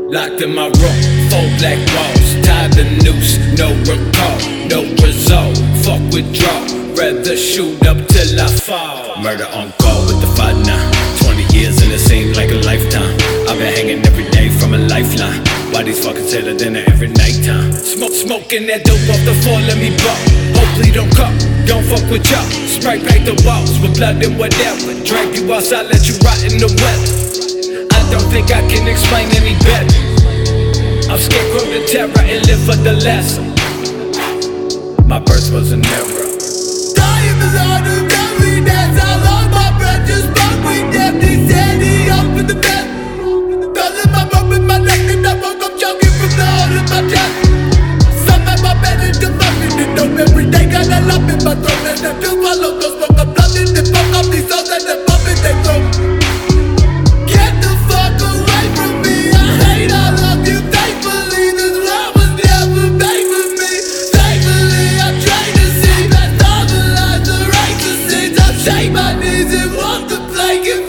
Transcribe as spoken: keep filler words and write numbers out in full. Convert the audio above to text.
Locked in my room, four black walls, tied the noose, no recall, no result. Fuck withdrawal, rather shoot up till I fall. Murder on call with the fight now. Twenty years and it seemed like a lifetime. I've been hanging every day from a lifeline. Why these fuckers hit a dinner every nighttime? Smoke, smoking that dope off the floor, let me bump. Hopefully don't come, don't fuck with y'all. Spray paint the walls with blood and whatever. Drag you outside, let you rot in the weather. I don't think I can explain any better. I'm scarecrow to terror and live for the lesson. My birth was an error. Dying beside the very dance. I lost my breath, just fuck with them. They said he up in the bed. Calling my rope in my neck and I woke up choking from the hole in my chest. Some at my bed is just fucking the dope every day. Got a lump in my throat and I feel my lungs smoke. I'm blooded and fuck up these souls and they're pumping their throat. Get the fuck away from me. I hate all of you. Thankfully this world was never made for me. Thankfully I'm trying to see past all the lies, the righteous sins. I shake my knees and walk the plank.